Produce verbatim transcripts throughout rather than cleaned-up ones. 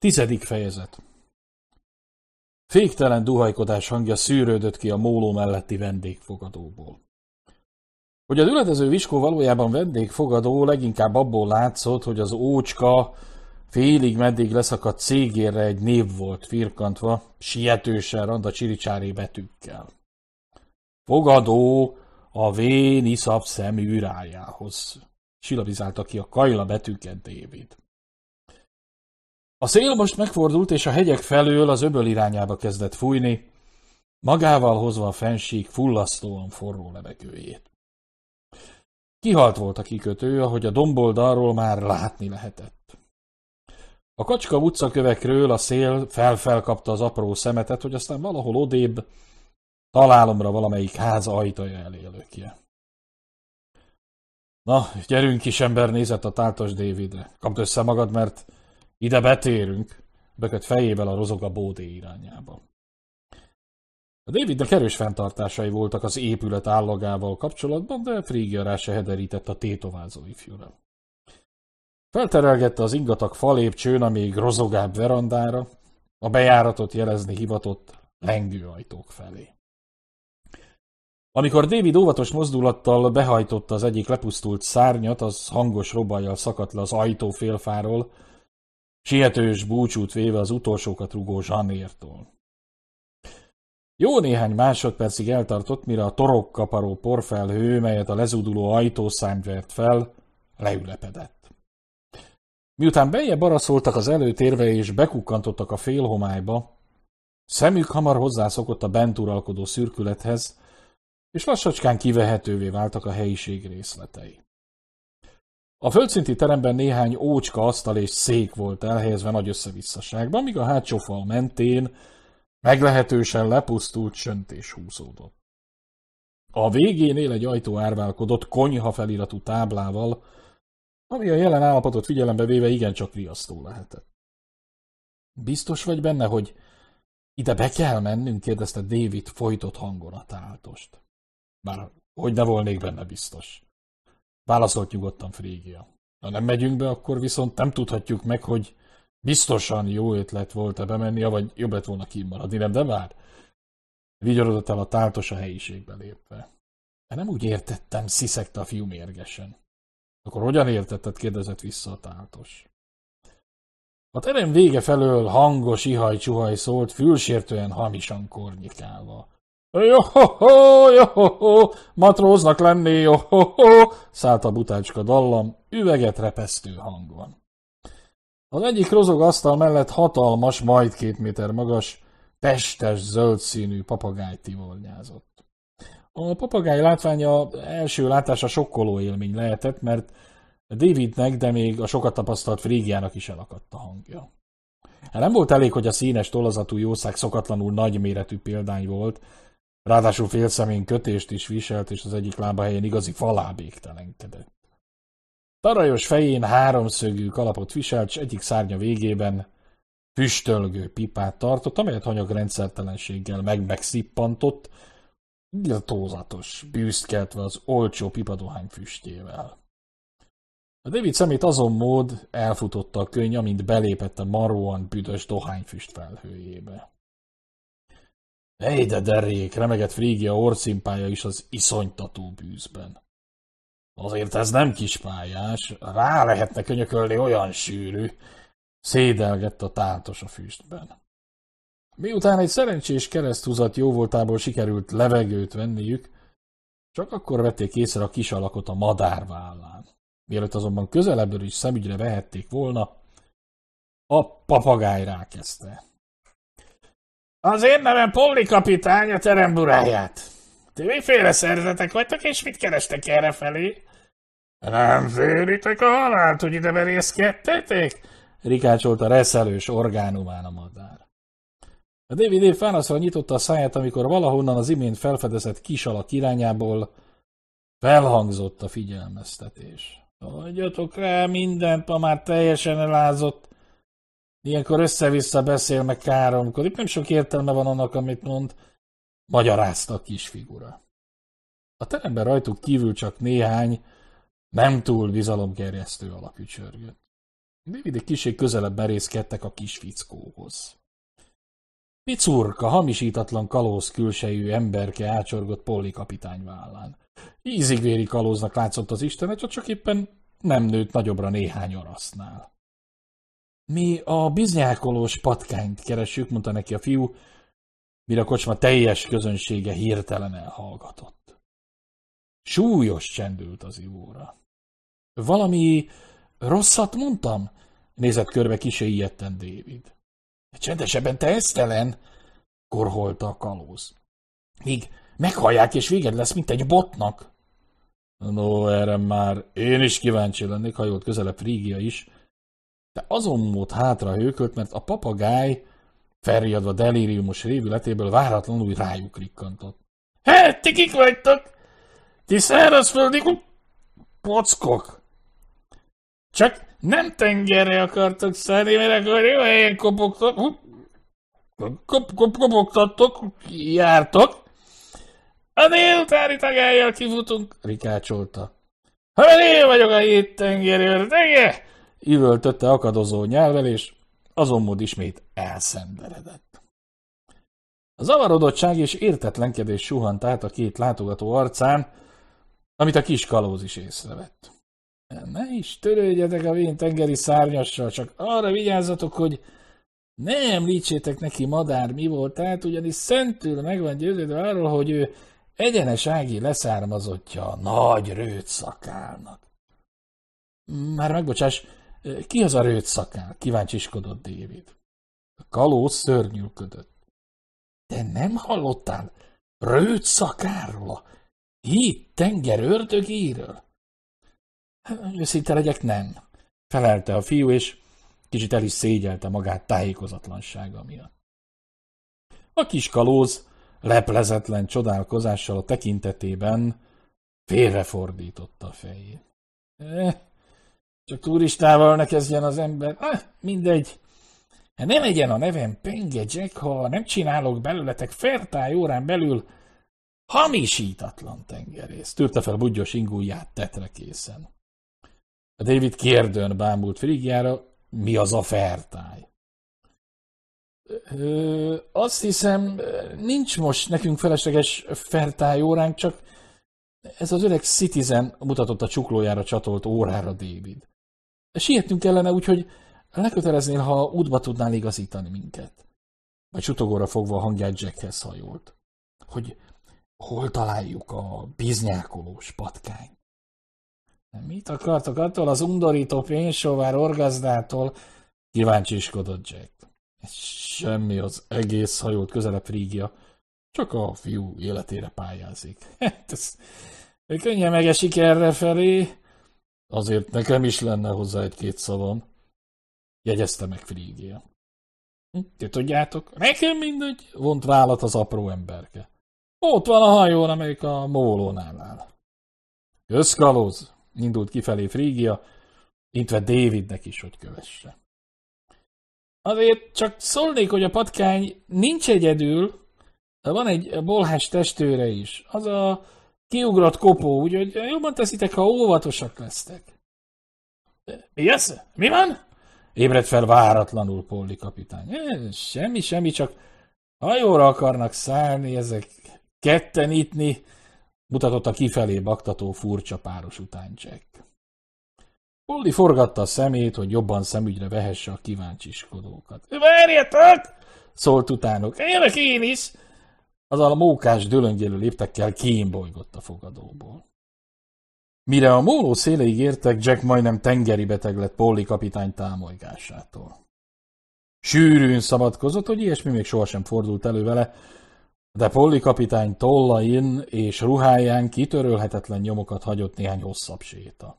Tizedik fejezet. Féktelen duhajkodás hangja szűrődött ki a móló melletti vendégfogadóból. Hogy a üledező viskó valójában vendégfogadó, leginkább abból látszott, hogy az ócska félig meddig leszakadt cégérre egy név volt firkantva, sietősen randa csiricsári betűkkel. Fogadó a vén iszap szemű rájához. Silabizálta ki a kajla betűket David. A szél most megfordult, és a hegyek felől az öböl irányába kezdett fújni, magával hozva a fennsík fullasztóan forró levegőjét. Kihalt volt a kikötő, ahogy a domboldalról már látni lehetett. A Kacska utcakövekről a szél felfelkapta az apró szemetet, hogy aztán valahol odébb találomra valamelyik ház ajtaja elé lökje. Na, gyerünk, kisember, nézett a táltos Davidre. Kapd össze magad, mert ide betérünk, bökött fejével a rozog a bódé irányába. A Davidnek erős fenntartásai voltak az épület állagával kapcsolatban, de Phrygia rá se hederített a tétovázó ifjúra. Felterelgette az ingatag falépcsőn a még rozogább verandára, a bejáratot jelezni hivatott lengő ajtók felé. Amikor David óvatos mozdulattal behajtotta az egyik lepusztult szárnyat, az hangos robajjal szakadt le az ajtó félfáról, sietős búcsút véve az utolsókat rugó Zsanértól. Jó néhány másodpercig eltartott, mire a torokkaparó porfelhő, melyet a lezúduló ajtószárny vert fel, leülepedett. Miután beljebb araszoltak az előtérbe és bekukkantottak a félhomályba, szemük hamar hozzászokott a bent uralkodó szürkülethez, és lassacskán kivehetővé váltak a helyiség részletei. A földszinti teremben néhány ócska asztal és szék volt elhelyezve nagy összevisszaságban, míg a hátsó fal mentén meglehetősen lepusztult söntés húzódott. A végénél egy ajtó árválkodott konyha feliratú táblával, ami a jelen állapotot figyelembe véve igencsak riasztó lehetett. Biztos vagy benne, hogy ide be kell mennünk? Kérdezte David folytott hangon a táltost. Bár hogy ne volnék benne biztos. Válaszolt nyugodtan Phrygia. Ha nem megyünk be, akkor viszont nem tudhatjuk meg, hogy biztosan jó ötlet volt-e bemenni, vagy jobb lett volna kimaradni, nem, de már? Vigyorodott el a táltos a helyiségbe lépve. De nem úgy értettem, sziszegte a fiú mérgesen. Akkor hogyan értetted? Kérdezett vissza a táltos. A terem vége felől hangos ihaj-csuhaj szólt, fülsértően hamisan kornyikálva. Jó-ho-ho, jó-ho-ho, matróznak lenni, jó-ho-ho, szállt a butácska dallam, üveget repesztő hangon. Az egyik rozog asztal mellett hatalmas, majd két méter magas, testes, zöld színű papagáj tivornyázott. A papagáj látványa első látása sokkoló élmény lehetett, mert Davidnek, de még a sokat tapasztalt Phrygiának is elakadt a hangja. Nem volt elég, hogy a színes tollazatú jószág szokatlanul nagyméretű példány volt, ráadásul félszemén kötést is viselt, és az egyik lába helyén igazi falábéktelenkedett. Tarajos fején háromszögű kalapot viselt, s egyik szárnya végében füstölgő pipát tartott, amelyet hanyagrendszertelenséggel meg-megszippantott, iltózatos bűzt keltve az olcsó pipadohány füstjével. A David szemét azon mód elfutotta a könny, amint belépett a marróan büdös dohányfüst felhőjébe. Ej, de derék, remegett Phrygia orcimpája is az iszonytató bűzben. Azért ez nem kispályás, rá lehetne könyökölni, olyan sűrű, szédelgett a táltos a füstben. Miután egy szerencsés kereszthúzat jóvoltából sikerült levegőt venniük, csak akkor vették észre a kis alakot a madár vállán. Mielőtt azonban közelebbről is szemügyre vehették volna, a papagáj rákezdte. Az én nevem Polly kapitány, a terem buráját. Ti miféle szerzetek vagytok, és mit kerestek errefelé? Nem féritek a halált, hogy ide merészkedtetek? Rikácsolta reszelős orgánumán a madár. A David épp fánaszra nyitotta a száját, amikor valahonnan az imént felfedezett kis alak irányából felhangzott a figyelmeztetés. Adjatok rá mindent, ma már teljesen elázott. Ilyenkor össze-vissza beszél, meg káromkodik. Nem sok értelme van annak, amit mond, magyarázta a kis figura. A teremben rajtuk kívül csak néhány, nem túl bizalomgerjesztő alak ücsörgött. David egy kicsit közelebb merészkedtek a kis fickóhoz. Picurka, hamisítatlan kalóz külsejű emberke ácsorgott Polly kapitány vállán. Ízigvéri kalóznak látszott az istenet, csak éppen nem nőtt nagyobbra néhány arasznál. Mi a biznyákolós patkányt keressük, mondta neki a fiú, mire a kocsma teljes közönsége hirtelen elhallgatott. Súlyos csendült az ivóra. Valami rosszat mondtam? Nézett körbe kisé ijedten David. Csendesebben, te esztelen, korholta a kalóz. Míg meghallják, és véged lesz, mint egy botnak. No, erre már én is kíváncsi lennék, hajolt közelebb Frígia is, de azon mód hátra hőkölt, mert a papagáj, felriadva delíriumos révületéből váratlanul rájuk rikkantott. Hé, ti kik vagytok? Ti szárazföldi pockok! Csak nem tengerre akartok szállni, mert akkor jó helyen kopogtatok, kop, kop, kopogtattok, jártok. A délutáni tagályjal kifutunk, rikácsolta. Ha én vagyok a hét tengeri ördöge, üvöltötte akadozó nyelvvel, és azonmód ismét elszenderedett. A zavarodottság és értetlenkedés suhant át a két látogató arcán, amit a kis kalóz is észrevett. Ne is törődjetek a vén tengeri szárnyassal, csak arra vigyázzatok, hogy ne említsétek neki madár mi voltát, ugyanis szentül meg van győződve arról, hogy ő egyenes ági leszármazottja a nagy rőt szakálnak. Már megbocsáss, ki az a rőt szakál? Kíváncsiskodott David. A kalóz szörnyűködött. De nem hallottál rőt szakálról, a hét tenger ördögéről? Őszinte legyek, nem, felelte a fiú, és kicsit el is szégyelte magát tájékozatlansága miatt. A kis kalóz leplezetlen csodálkozással a tekintetében félrefordította a fejét. Eh, csak turistával ne kezdjen az ember. Ah, mindegy. Ne legyen a nevem Penge Jack, ha nem csinálok belőletek fertály órán belül hamisítatlan tengerész. Tűrte fel budgyos ingújját tetre készen. A David kérdőn bámult Frígiára, mi az a fertály. Ö, azt hiszem, nincs most nekünk felesleges fertály óránk, csak ez az öreg Citizen mutatott a csuklójára csatolt órára David. Sietnünk kellene, úgyhogy leköteleznél, ha útba tudnál igazítani minket. Majd csutogóra fogva a hangját Jackhez hajolt. Hogy hol találjuk a biznyákolós patkányt? Mit akartok attól az undorító pénzsóvár orgazdától? Kíváncsiskodott Jack. Semmi, az egész, hajolt közelebb Frígia. Csak a fiú életére pályázik. Ez könnyen megesik errefelé. Azért nekem is lenne hozzá egy-két szavam. Jegyezte meg Frígia. Ti tudjátok? Nekem mindegy, vont vállat az apró emberke. Ott van a hajón, amelyik a mólónál áll. Jössz, kalóz! Indult kifelé Frígia, intve Davidnek is, hogy kövesse. Azért csak szólnék, hogy a patkány nincs egyedül, van egy bolhás testőre is. Az a kiugrott kopó, úgyhogy jobban teszitek, ha óvatosak lesztek. Mi az? Mi van? Ébredt fel váratlanul Polly kapitány. Semmi, semmi, csak hajóra akarnak szállni, ezek ketten itni, mutatott a kifelé baktató furcsa páros után Jack. Polly forgatta a szemét, hogy jobban szemügyre vehesse a kíváncsiskodókat. Várjatok! Szólt utánuk. Jövök én is! Azzal a mókás dölöngyelő léptekkel kémbolygott a fogadóból. Mire a móló széleig értek, Jack majdnem tengeri beteg lett Polly kapitány támolygásától. Sűrűn szabadkozott, hogy ilyesmi még sohasem fordult elő vele, de Polly kapitány tollain és ruháján kitörölhetetlen nyomokat hagyott néhány hosszabb séta.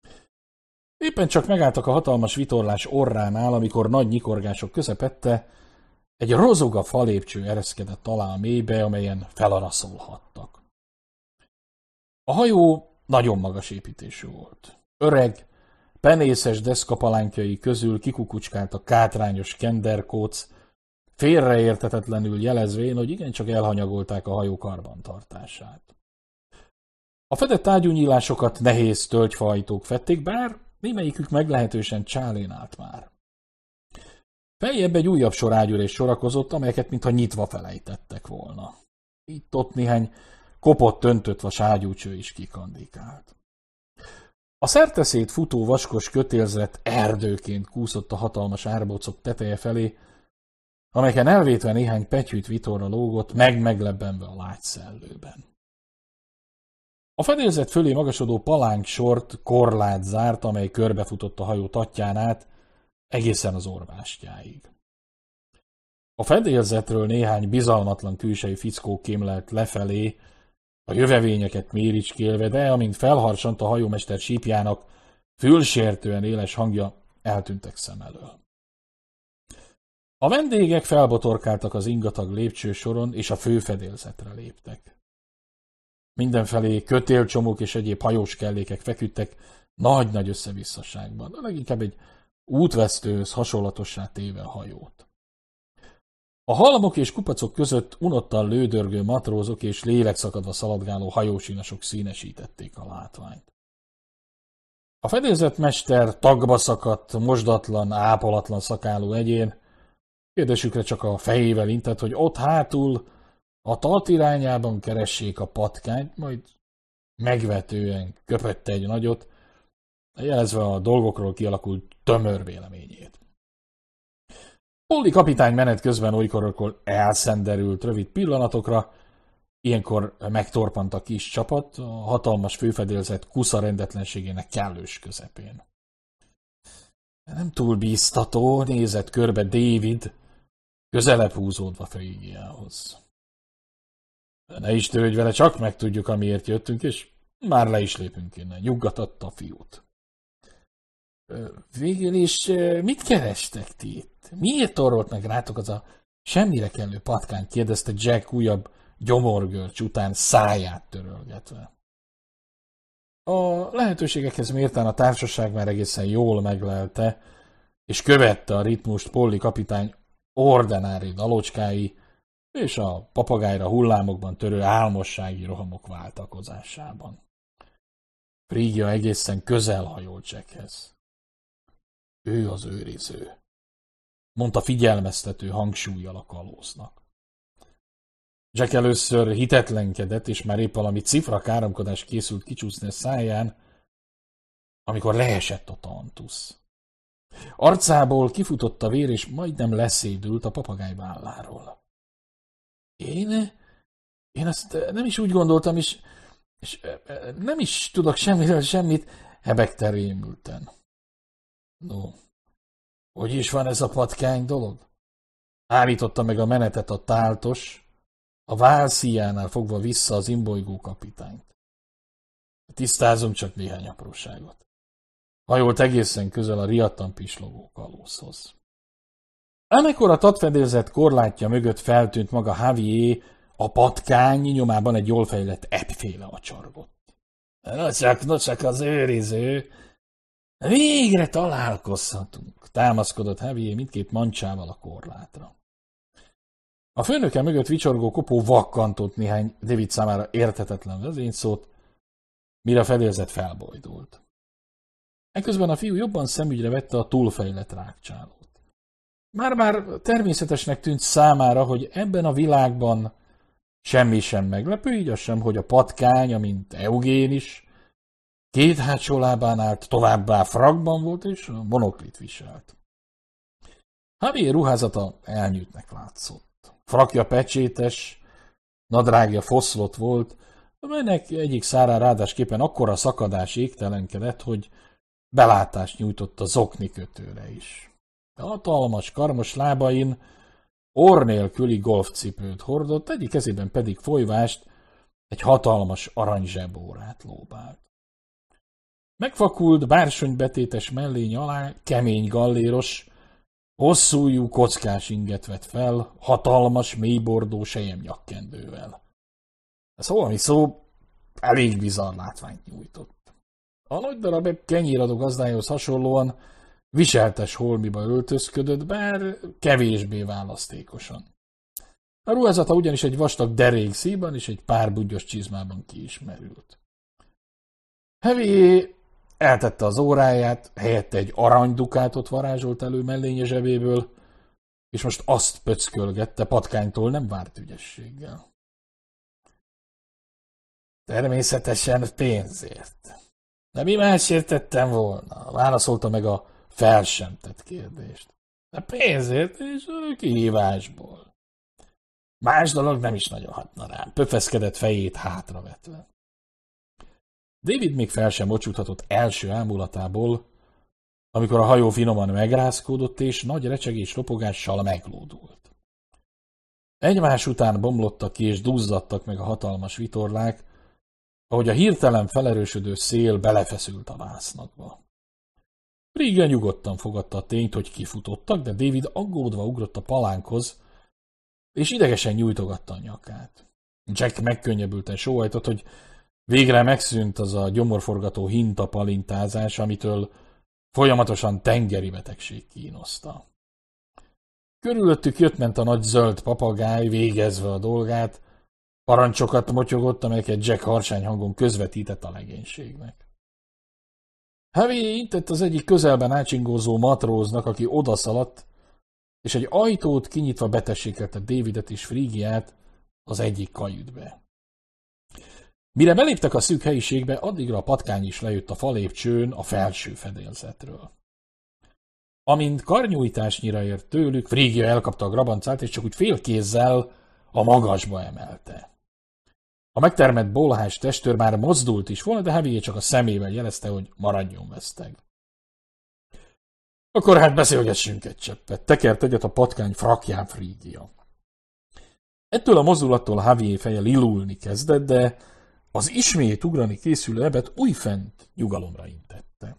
Éppen csak megálltak a hatalmas vitorlás orránál, amikor nagy nyikorgások közepette egy rozoga falépcső ereszkedett alá a mélybe, amelyen felaraszolhattak. A hajó nagyon magas építésű volt. Öreg, penészes deszkapalánkjai közül kikukucskált a kátrányos kenderkóc, félreérthetetlenül jelezvén, hogy igencsak elhanyagolták a hajó karbantartását. A fedett ágyúnyílásokat nehéz tölgyfahajtók fették, bár némelyikük meglehetősen csálén állt már. Feljebb egy újabb sor ágyúrés sorakozott, amelyeket mintha nyitva felejtettek volna. Itt-ott néhány kopott, öntött vas ágyúcső is kikandikált. A szerteszét futó vaskos kötélzet erdőként kúszott a hatalmas árbocok teteje felé, amelyeken elvétve néhány pegyhűt vitorra lógott, meg-meglebbenve a lágy szellőben. A fedélzet fölé magasodó palánk sort korlát zárt, amely körbefutott a hajó tatján át, egészen az orvástyáig. A fedélzetről néhány bizalmatlan külsejű fickó kémlelt lefelé, a jövevényeket méricskélve, de amint felharsant a hajómester sípjának fülsértően éles hangja, eltűntek szem elől. A vendégek felbotorkáltak az ingatag lépcsősoron, és a főfedélzetre léptek. Mindenfelé kötélcsomók és egyéb hajós kellékek feküdtek nagy-nagy összevisszaságban, de leginkább egy útvesztőhöz hasonlatossá téve a hajót. A halmok és kupacok között unottan lődörgő matrózok és lélekszakadva szaladgáló hajósinasok színesítették a látványt. A fedélzetmester tagba szakadt, mosdatlan, ápolatlan szakálú egyén kérdésükre csak a fejével intett, hogy ott hátul a tat irányában keressék a patkányt, majd megvetően köpötte egy nagyot, jelezve a dolgokról kialakult tömör véleményét. Polly kapitány menet közben olykor elszenderült rövid pillanatokra, ilyenkor megtorpant a kis csapat a hatalmas főfedélzet kusza rendetlenségének kellős közepén. Nem túl bíztató, nézett körbe David, közelebb húzódva Frigiához. Ne is törődj vele, csak megtudjuk, amiért jöttünk, és már le is lépünk innen, nyuggatott a fiút. Végül is mit kerestek ti itt? Miért torrolt meg rátok az a semmire kellő patkány? Kérdezte Jack újabb gyomorgörcs után száját törölgetve. A lehetőségekhez mértán a társaság már egészen jól meglelte, és követte a ritmust Polly kapitány ordinári dalocskái és a papagájra hullámokban törő álmossági rohamok váltakozásában. Frigia egészen közel hajolt Jackhez. Ő az őriző, mondta figyelmeztető hangsúllyal a kalóznak. Jack először hitetlenkedett, és már épp valami cifra káromkodás készült kicsúszni a száján, amikor leesett a tantusz. Arcából kifutott a vér, és majdnem leszédült a papagáj válláról. Én? Én azt nem is úgy gondoltam, és, és nem is tudok semmiről semmit, hebegte rémülten. No, hogy is van ez a patkány dolog? Állította meg a menetet a táltos, a válszíjánál fogva vissza az imbolygó kapitányt. Tisztázunk csak néhány apróságot. Hajolt egészen közel a riadtan pislogó kalózhoz. Amikor a tatfedélzet korlátja mögött feltűnt maga Javier, a patkány nyomában egy jól fejlett epféle acsargott. No csak, no csak az őriző! Végre találkozhatunk, támaszkodott Javier mindkét mancsával a korlátra. A főnöke mögött vicsorgó kopó vakkantott néhány David számára érthetetlen vezényszót, mire a fedélzet felbojdult. Eközben a fiú jobban szemügyre vette a túlfejlett rákcsálót. Már-már természetesnek tűnt számára, hogy ebben a világban semmi sem meglepő, így az sem, hogy a patkány, amint Eugén is, két hátsó lábán állt, továbbá frakban volt, és monoklit viselt. Javier ruházata elnyűtnek látszott. Frakja pecsétes, nadrágja foszlott volt, amelynek egyik szárán ráadásképpen akkora szakadás égtelenkedett, hogy belátást nyújtott a zokni kötőre is. A hatalmas karmos lábain orr nélküli golfcipőt hordott, egyik kezében pedig folyvást, egy hatalmas aranyzsebórát lóbált. Megfakult, bársonybetétes mellény alá kemény galléros, hosszújú kockás inget vett fel, hatalmas, mélybordó selyemnyakkendővel. Ez holmi szó elég bizarr látványt nyújtott. A nagy darab kenyéradó gazdájához hasonlóan viseltes holmiba öltözködött, bár kevésbé választékosan. A ruházata ugyanis egy vastag derék szíjban és egy pár budgyos csizmában kiismerült. Javier eltette az óráját, helyette egy aranydukátot varázsolt elő mellénye zsebéből, és most azt pöckölgette, patkánytól nem várt ügyességgel. Természetesen pénzért. De mi másért tettem volna? Válaszolta meg a fel sem tett kérdést. De pénzért és kihívásból. Más dolog nem is nagyon hatna rám. Pöfeszkedett fejét hátravetve. David még fel sem ocsúthatott első ámulatából, amikor a hajó finoman megrázkódott, és nagy recsegés ropogással meglódult. Egymás után bomlottak ki, és duzzadtak meg a hatalmas vitorlák, ahogy a hirtelen felerősödő szél belefeszült a vásznakba. Frigga nyugodtan fogadta a tényt, hogy kifutottak, de David aggódva ugrott a palánkhoz, és idegesen nyújtogatta a nyakát. Jack megkönnyebbülten sóhajtott, hogy végre megszűnt az a gyomorforgató hintapalintázás, amitől folyamatosan tengeri betegség kínoszta. Körülöttük jött-ment a nagy zöld papagáj, végezve a dolgát, parancsokat motyogott, amelyeket Jack harsány hangon közvetített a legénységnek. Harry intett az egyik közelben ácsingózó matróznak, aki odaszaladt, és egy ajtót kinyitva betessékelte Davidet és Friggiát az egyik kajütbe. Mire beléptek a szűk helyiségbe, addigra a patkány is lejött a falépcsőn a felső fedélzetről. Amint karnyújtásnyira ért tőlük, Friggia elkapta a grabancát, és csak úgy félkézzel a magasba emelte. A megtermett bolhás testőr már mozdult is volna, de Harry csak a szemével jelezte, hogy maradjon veszteg. Akkor hát beszélgessünk egy cseppet. Tekert egyet a patkány frakján Friggia. Ettől a mozdulattól Harry feje lilulni kezdett, de az ismét ugrani készülő ebet újfent nyugalomra intette.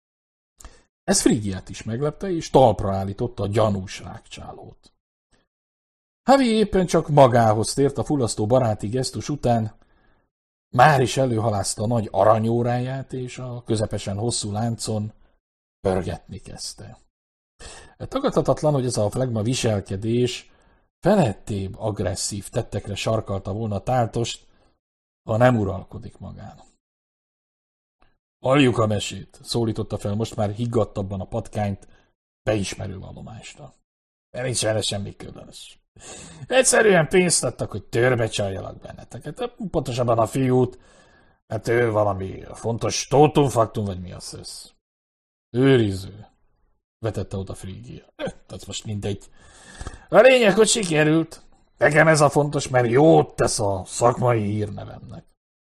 Ez Friggiát is meglepte, és talpra állította a gyanús rágcsálót. Harry éppen csak magához tért a fullasztó baráti gesztus után, már is előhalázta a nagy aranyóráját, és a közepesen hosszú láncon pörgetni kezdte. Tagadhatatlan, hogy ez a flegma viselkedés felettébb agresszív tettekre sarkalta volna a táltost, ha nem uralkodik magán. Halljuk a mesét, szólította fel most már higgadtabban a patkányt beismerő vallomásra. Nem is vele semmi különös. Egyszerűen pénzt adtak, hogy törbe csaljalak benneteket. Pontosabban a fiút, hát ő valami fontos tótumfaktum, vagy mi az össz. Őriző, vetette oda Friggia. Tehát most mindegy. A lényeg, hogy sikerült. Nekem ez a fontos, mert jót tesz a szakmai hírnevemnek.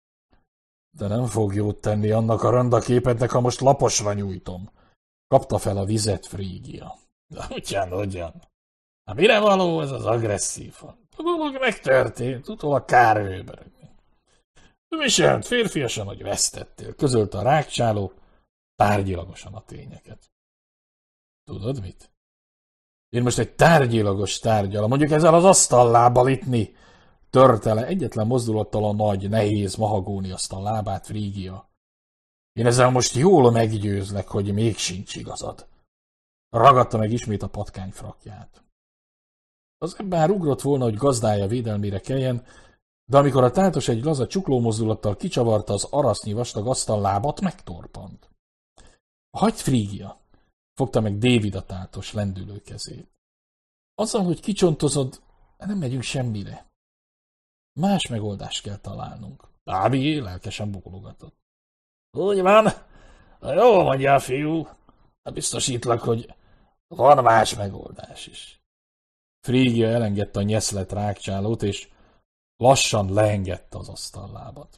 De nem fog jót tenni annak a randaképednek, ha most laposra nyújtom. Kapta fel a vizet Friggia. Ugyan, ugyan. Hát mire való ez az agresszív? A dolog megtörtént, utólag kár őbörögni. Viselt férfiasan, hogy vesztettél, közölte a rágcsáló tárgyilagosan a tényeket. Tudod mit? Én most egy tárgyilagos tárgyalom, mondjuk ezzel az asztallábbal itni, törte le egyetlen mozdulattal a nagy, nehéz mahagóni asztal lábát Friggia. Én ezzel most jól meggyőzlek, hogy még sincs igazad. Ragadta meg ismét a patkány frakját. Az bár ugrott volna, hogy gazdája védelmére keljen, de amikor a táltos egy laza csuklómozdulattal kicsavarta az arasznyi vastag asztallábat, megtorpant. Hagyd, Friggia! Fogta meg David a táltos lendülő kezét. Azzal, hogy kicsontozod, nem megyünk semmire. Más megoldást kell találnunk. Dávi lelkesen bólogatott. Úgy van, jól mondja a fiú. Biztosítlak, hogy van más megoldás is. Friggia elengedte a nyeszlet rágcsálót, és lassan leengedte az asztallábat.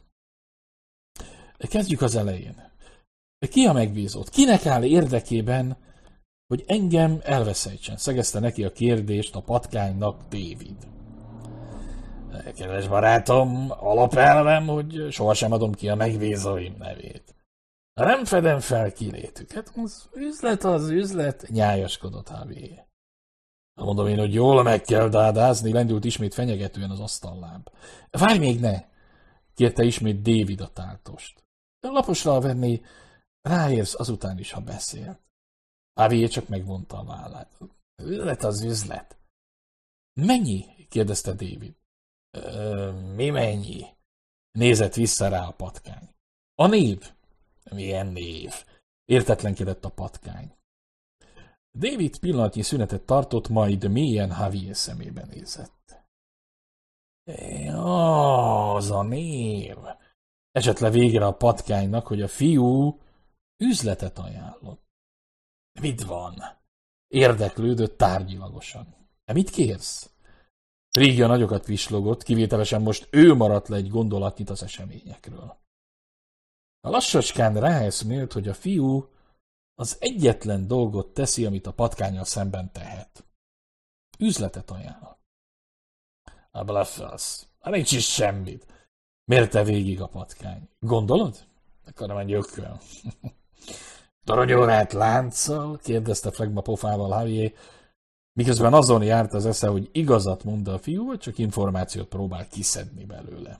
Kezdjük az elején. Ki a megbízott? Kinek áll érdekében, hogy engem elveszejtsen? Szegezte neki a kérdést a patkánynak David. Kedves barátom, alapelvem, hogy sohasem adom ki a megbízóim nevét. Nem fedem fel kilétüket, az üzlet az üzlet, nyájaskodott Harry. Mondom én, hogy jól meg kell dádázni, lendült ismét fenyegetően az asztalláb. Várj még ne! Kérte ismét David a táltost. Laposra venni, ráérsz azután is, ha beszél. Harry csak megvonta a vállát. Üzlet az üzlet. Mennyi? Kérdezte David. Mi mennyi? Nézett vissza rá a patkány. A név. Milyen név? Értetlenkedett a patkány. David pillanatnyi szünetet tartott, majd mélyen Javier szemébe nézett. Az a név. Esett le végre a patkánynak, hogy a fiú üzletet ajánlott. Mit van? Érdeklődött tárgyilagosan. De mit kérsz? Frigia nagyokat vislogott, kivételesen most ő maradt le egy gondolatnyit az eseményekről. A lassacskán ráeszmélt, hogy a fiú az egyetlen dolgot teszi, amit a patkánnyal szemben tehet. Üzletet ajánl. A bluffelsz. Nincs is semmit. Mérte végig a patkány. Gondolod? Akkor nem egy ököl. Toronyórát lánccal? Kérdezte flegma pofával Javier, miközben azon járt az esze, hogy igazat mond a fiú, vagy csak információt próbál kiszedni belőle.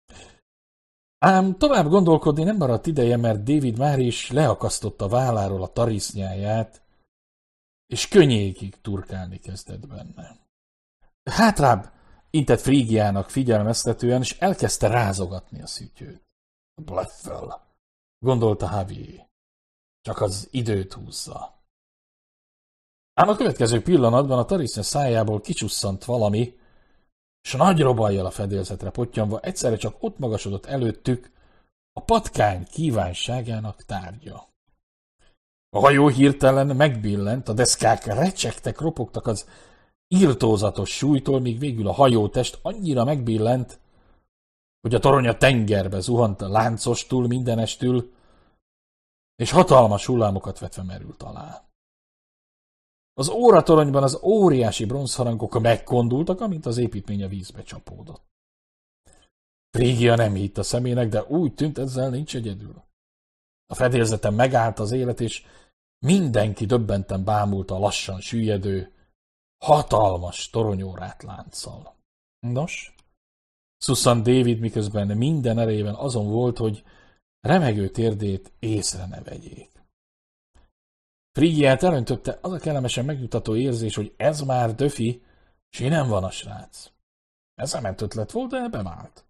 Ám tovább gondolkodni nem maradt ideje, mert David már is leakasztotta válláról a tarisznyáját, és könnyékig turkálni kezdett benne. Hátrább intett Frigiának figyelmeztetően, és elkezdte rázogatni a szütyőt. Bluffel, gondolta Javier. Csak az időt húzza. Ám a következő pillanatban a tarisznya szájából kicsusszant valami, és nagy robajjal a fedélzetre pottyanva egyszerre csak ott magasodott előttük a patkány kívánságának tárgya. A hajó hirtelen megbillent, a deszkák recsegtek, ropogtak az irtózatos súlytól, míg végül a hajótest annyira megbillent, hogy a torony a tengerbe zuhant láncostól, mindenestül, és hatalmas hullámokat vetve merült alá. Az óratoronyban az óriási bronzharangok megkondultak, amint az építmény a vízbe csapódott. Frigia nem hitt a szemének, de úgy tűnt, ezzel nincs egyedül. A fedélzeten megállt az élet, és mindenki döbbenten bámulta a lassan süllyedő, hatalmas toronyórát lánccal. Nos, szusszant David, miközben minden erejében azon volt, hogy remegő térdét észre ne vegyék. Frigiát elöntötte az a kellemesen megnyugtató érzés, hogy ez már döfi, s nem van a srác. Ez nem ment ötlet volt, de bevált.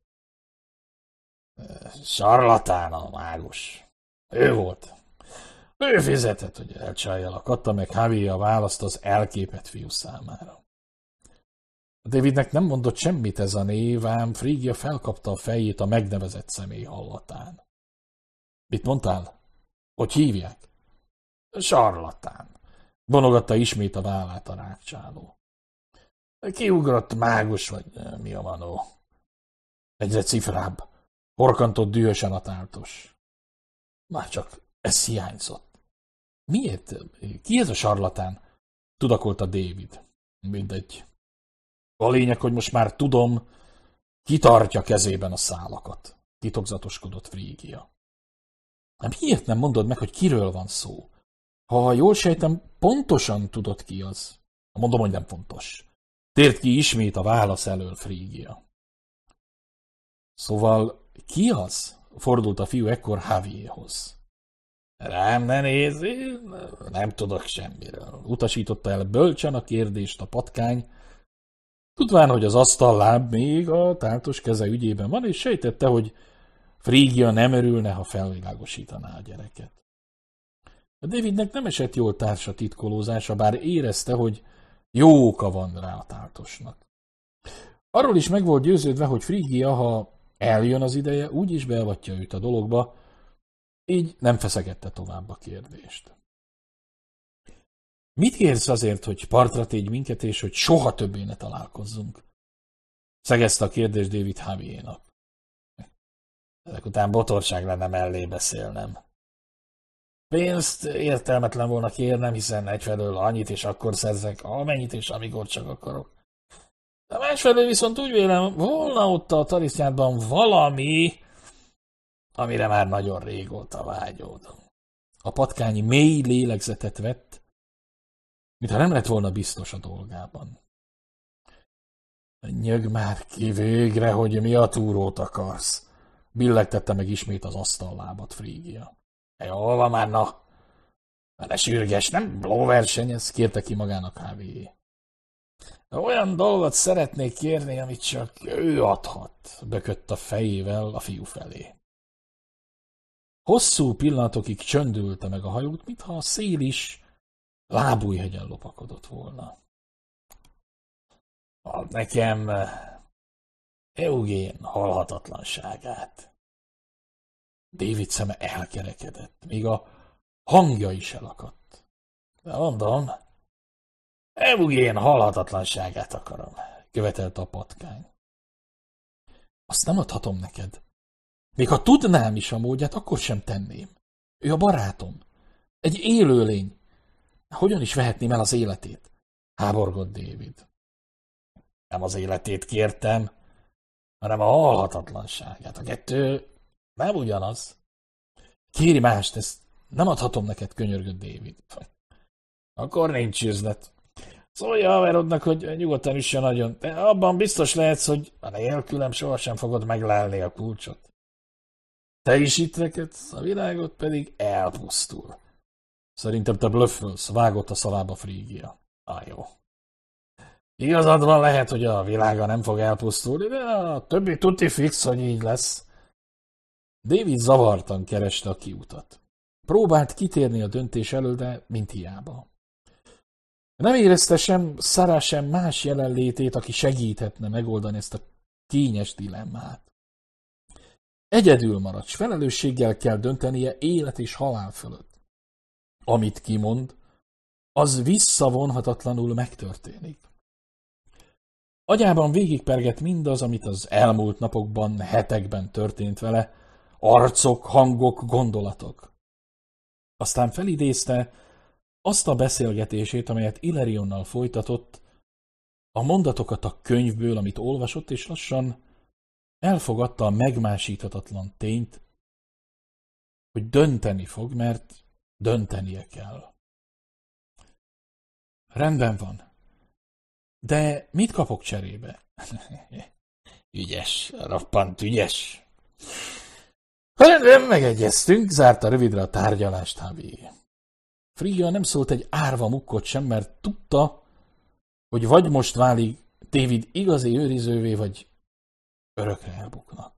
Sarlatán a mágus. Ő volt. Ő fizetett, hogy elcsaljalak, adta meg Javier a választ az elképett fiú számára. Davidnek nem mondott semmit ez a név, ám Frigia felkapta a fejét a megnevezett személy hallatán. Mit mondtál? Hogy hívják? Sarlatán. Vonogatta ismét a vállát a rákcsáló. Kiugrott mágus, vagy mi a manó. Egyre cifrább. Horkantott dühösen a táltos. Már csak ez hiányzott. Miért? Ki ez a sarlatán? Tudakolta David. Mindegy. A lényeg, hogy most már tudom, ki tartja kezében a szálakat. Titokzatoskodott Frigia. Miért nem mondod meg, hogy kiről van szó? Ha jól sejtem, pontosan tudod ki az. Mondom, hogy nem fontos. Tért ki ismét a válasz elől Frigia. Szóval ki az? Fordult a fiú ekkor Javierhoz. Rám ne nézz, nem tudok semmiről. Utasította el bölcsen a kérdést a patkány, tudván, hogy az asztalláb még a táltos keze ügyében van, és sejtette, hogy Frigia nem örülne, ha felvilágosítaná a gyereket. A Davidnek nem esett jól társa titkolózása, bár érezte, hogy jó oka van rá a táltosnak. Arról is meg volt győződve, hogy Frigia, ha eljön az ideje, úgyis beavatja őt a dologba, így nem feszegette tovább a kérdést. Mit kérsz azért, hogy partra tégy minket, és hogy soha többé ne találkozzunk? Szegezte a kérdést David Javiernak. Ezek után botorság lenne mellé beszélnem. Pénzt értelmetlen volna kérnem, hiszen egyfelől annyit és akkor szerzek, amennyit és amikor csak akarok. De másfelől viszont úgy vélem, volna ott a tarisznyádban valami, amire már nagyon régóta vágyódom. A patkány mély lélegzetet vett, mintha nem lett volna biztos a dolgában. Nyög már ki végre, hogy mi a túrót akarsz. Billegtette meg ismét az asztallábat Frigia. Jól van már, na. Ne sürges, nem lóversenyez, kérte ki magának Javier. Olyan dolgot szeretnék kérni, amit csak ő adhat, bökött a fejével a fiú felé. Hosszú pillanatokig csöndülte meg a hajót, mintha a szél is Lábújhegyen lopakodott volna. Add nekem Eugén halhatatlanságát. David szeme elkerekedett, még a hangja is elakadt. De mondom, Eugén halhatatlanságát akarom, követelte a patkány. Azt nem adhatom neked. Még ha tudnám is a módját, akkor sem tenném. Ő a barátom. Egy élőlény. Hogyan is vehetném el az életét? Háborgott David. Nem az életét kértem, hanem a halhatatlanságát. A kettő nem ugyanaz. Kéri mást, ezt nem adhatom neked, könyörgött David. Akkor nincs üzlet. Szólj a haverodnak, hogy nyugodtan üssön nagyon, de abban biztos lehetsz, hogy a nélkülem sohasem fogod meglelni a kulcsot. Te is itt rekedsz, a világot pedig elpusztul. Szerintem te blöffölsz, vágott a szalába Frígia. Ah, jó. Igazad van, lehet, hogy a világa nem fog elpusztulni, de a többi tuti fix, hogy így lesz. David zavartan kereste a kiutat. Próbált kitérni a döntés elől, de mint hiába. Nem érezte sem Sarah, sem más jelenlétét, aki segíthetne megoldani ezt a kényes dilemmát. Egyedül maradt, s felelősséggel kell döntenie élet és halál fölött. Amit kimond, az visszavonhatatlanul megtörténik. Agyában végigpergett mindaz, amit az elmúlt napokban, hetekben történt vele, arcok, hangok, gondolatok. Aztán felidézte azt a beszélgetését, amelyet Illyrionnal folytatott, a mondatokat a könyvből, amit olvasott, és lassan elfogadta a megmásíthatatlan tényt, hogy dönteni fog, mert döntenie kell. Rendben van. De mit kapok cserébe? Ügyes, roppant ügyes. Rendben, megegyeztünk, zárta rövidre a tárgyalást Javier. Frígia nem szólt egy árva mukkot sem, mert tudta, hogy vagy most válik David igazi őrizővé, vagy örökre elbuknak.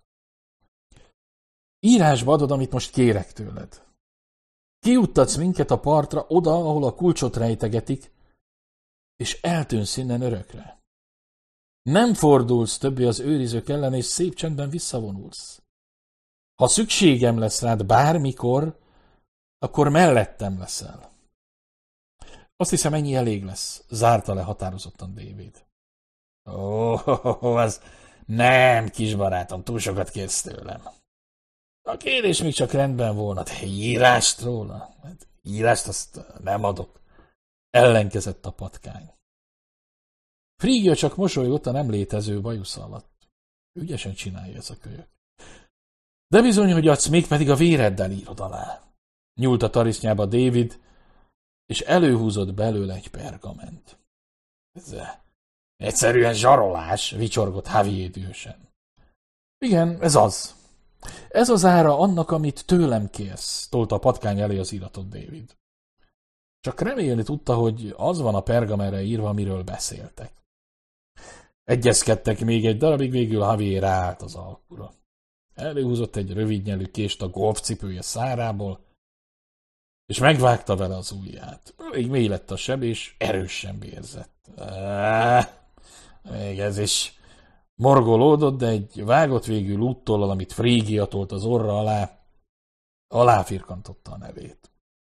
Írásba adod, amit most kérek tőled. Kijuttatsz minket a partra, oda, ahol a kulcsot rejtegetik, és eltűnsz innen örökre. Nem fordulsz többé az őrizők ellen, és szép csendben visszavonulsz. Ha szükségem lesz rád bármikor, akkor mellettem leszel. Azt hiszem, ennyi elég lesz, zárta le határozottan David. Ó, az nem, kis barátom, túl sokat kérsz tőlem. A kérés még csak rendben volna, de írást róla? Hát, írást azt nem adok. Ellenkezett a patkány. Frígia csak mosolygott a nem létező bajusz alatt. Ügyesen csinálja ez a kölyök. De bizony, hogy adsz, mégpedig a véreddel írod alá. Nyúlt a tarisznyába David, és előhúzott belőle egy pergament. Ez egyszerűen zsarolás, vicsorgott Javier dühösen. Igen, ez az. Ez az ára annak, amit tőlem kérsz, tolta a patkány elé az iratot David. Csak remélni tudta, hogy az van a pergamentre írva, amiről beszéltek. Egyezkedtek még egy darabig, végül Javier ráállt az alkura. Előhúzott egy rövidnyelű kést a golfcipője szárából, és megvágta vele az ujját. Még mély lett a seb, és erősen vérzett. Ah, még ez is morgolódott, de egy vágott végű lúttollal, amit Frígia tolt az orra alá, aláfirkantotta a nevét.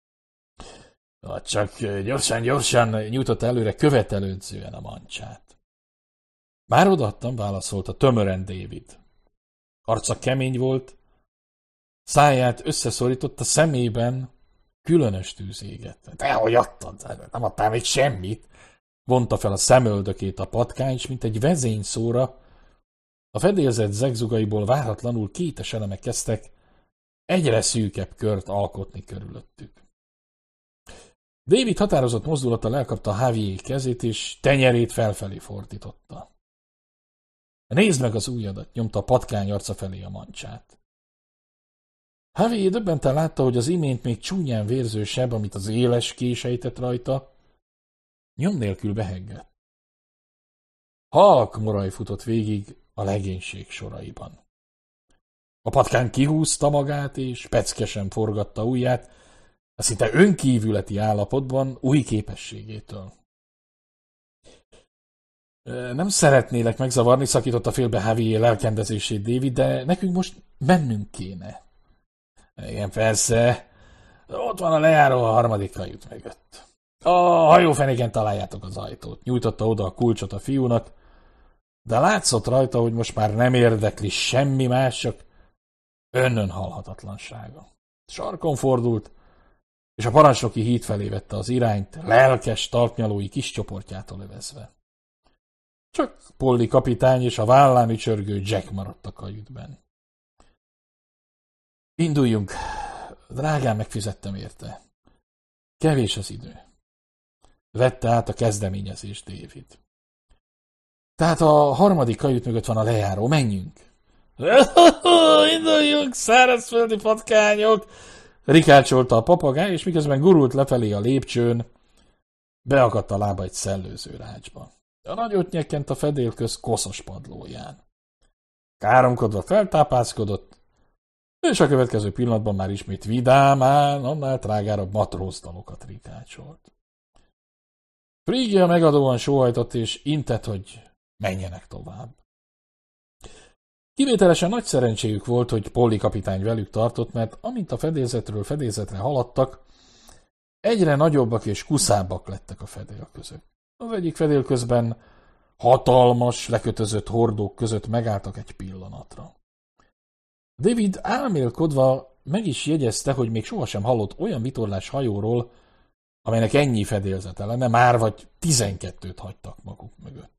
Csak gyorsan-gyorsan nyújtott előre követelődzően a mancsát. Már odaadtam, válaszolta tömören David. Arca kemény volt, száját összeszorította, szemében különös tűz égett. Dehogy adtad? Nem adtál még semmit? Vonta fel a szemöldökét a patkány, s mint egy vezényszóra, a fedélzet zegzugaiból váratlanul kétes elemek kezdtek egyre szűkebb kört alkotni körülöttük. David határozott mozdulattal elkapta Javier kezét, és tenyerét felfelé fordította. Nézd meg az ujjadat, nyomta a patkány arca felé a mancsát. Javier döbbenten látta, hogy az imént még csúnyán vérző seb, amit az éles kés ejtett rajta, nyom nélkül beheggett. Halk moraj futott végig a legénység soraiban. A patkány kihúzta magát, és peckesen forgatta ujját, a szinte önkívületi állapotban új képességétől. Nem szeretnélek megzavarni, szakította félbe Javier lelkendezését David, de nekünk most mennünk kéne. Igen, persze. Ott van a lejáró a harmadik kajút mögött. A hajófenéken találjátok az ajtót. Nyújtotta oda a kulcsot a fiúnak, de látszott rajta, hogy most már nem érdekli semmi más, csak önnön halhatatlansága. Sarkon fordult, és a parancsnoki híd felé vette az irányt, lelkes talpnyalói kis csoportjától övezve. Csak Polly kapitány és a vállán ücsörgő Jack maradt a kajütben. Induljunk. Drágán megfizettem érte. Kevés az idő. Vette át a kezdeményezést David. Tehát a harmadik kajüt mögött van a lejáró. Menjünk. Induljunk, szárazföldi patkányok! Rikácsolta a papagáj, és miközben gurult lefelé a lépcsőn, beakadt a lába egy szellőző rácsba. A nagyot nyekkent a fedél köz koszos padlóján. Káromkodva feltápászkodott, és a következő pillanatban már ismét vidámán, annál trágárabb matrózdalokat rikácsolt. Frigia megadóan sóhajtott, és intett, hogy menjenek tovább. Kivételesen nagy szerencséjük volt, hogy Polly kapitány velük tartott, mert amint a fedélzetről fedélzetre haladtak, egyre nagyobbak és kuszábbak lettek a fedél között. Az egyik fedél közben hatalmas, lekötözött hordók között megálltak egy pillanatra. David álmélkodva meg is jegyezte, hogy még sohasem hallott olyan vitorlás hajóról, amelynek ennyi fedélzete lenne, már vagy tizenkettőt hagytak maguk mögött.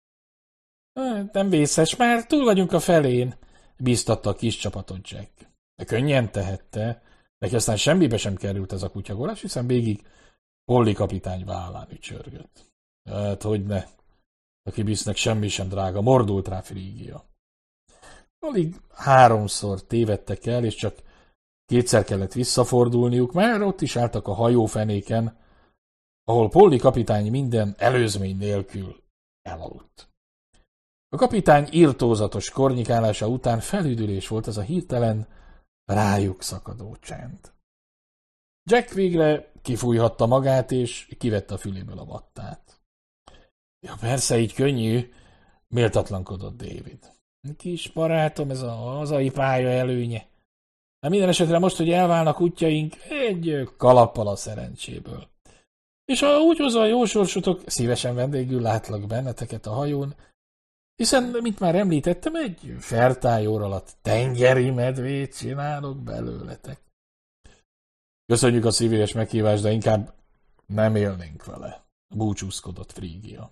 Nem vészes, már túl vagyunk a felén, bíztatta a kis csapatot Jack. De könnyen tehette, neki aztán semmibe sem került ez a kutyagolás, hiszen végig Polly kapitány vállán ücsörgött. Hát, hogyne, a kibisznek semmi sem drága, mordult rá Frigia. Alig háromszor tévedtek el, és csak kétszer kellett visszafordulniuk, már ott is álltak a hajófenéken, ahol Polly kapitány minden előzmény nélkül elaludt. A kapitány irtózatos kornyikálása után felüdülés volt ez a hirtelen rájuk szakadó csend. Jack végre kifújhatta magát, és kivette a füléből a vattát. Ja, persze, így könnyű, méltatlankodott David. Kis barátom, ez a hazai pálya előnye. De minden esetre most, hogy elválnak útjaink, egy kalappal a szerencséből. És ha úgy hozza a jó sorsotok, szívesen vendégül látlak benneteket a hajón, hiszen, mint már említettem, egy fertályóra alatt tengeri medvét csinálok belőletek. Köszönjük a szívélyes meghívást, de inkább nem élnénk vele, búcsúzkodott Frigia.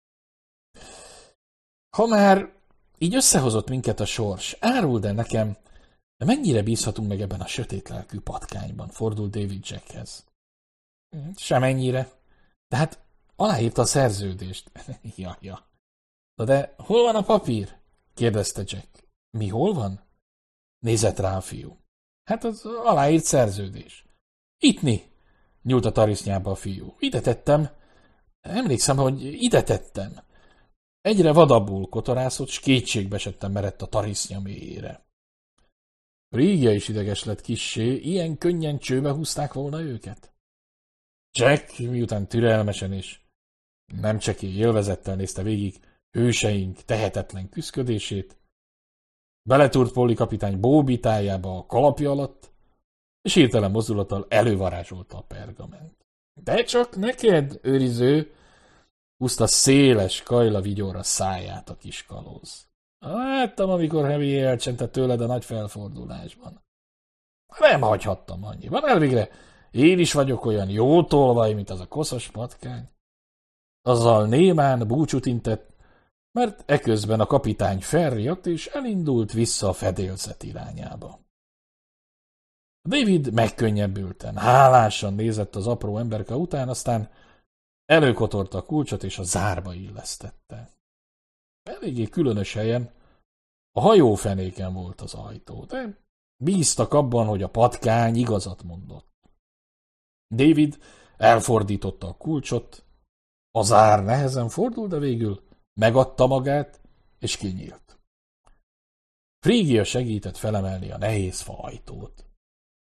Ha már így összehozott minket a sors, áruld el nekem, de mennyire bízhatunk meg ebben a sötét lelkű patkányban, fordult David Jackhez. Semennyire. De hát aláírta a szerződést. ja, ja. Na de hol van a papír? Kérdezte Jack. Mi hol van? Nézett rá a fiú. Hát az aláírt szerződés. Ittni, nyúlt a tarisznyába a fiú. Ide tettem. Emlékszem, hogy ide tettem. Egyre vadabbul kotorászott, s kétségbe esettem merett a tarisznya mélyére. Frigia is ideges lett kissé, ilyen könnyen csőbe húzták volna őket. Jack, miután türelmesen és nem csekély élvezettel nézte végig hőseink tehetetlen küszködését, beletúrt Polly kapitány bóbitájába a kalapja alatt, és hirtelen mozdulattal elővarázsolta a pergament. De csak neked, őriző, húzta széles kajla vigyorra száját a kis kalóz. Láttam, amikor Javier elcsentett tőled a nagy felfordulásban. Nem hagyhattam annyiban, elvégre én is vagyok olyan jó tolvaj, mint az a koszos patkány. Azzal némán búcsút intett, mert eközben a kapitány felriadt és elindult vissza a fedélzet irányába. David megkönnyebbülten, hálásan nézett az apró emberke után, aztán előkotorta a kulcsot és a zárba illesztette. Eléggé különös helyen, a hajófenéken volt az ajtó, de bíztak abban, hogy a patkány igazat mondott. David elfordította a kulcsot, a zár nehezen fordult, de végül megadta magát, és kinyílt. Frígia segített felemelni a nehéz fa ajtót.